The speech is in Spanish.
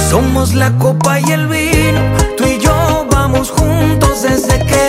Somos la copa y el vino, tú y yo vamos juntos desde que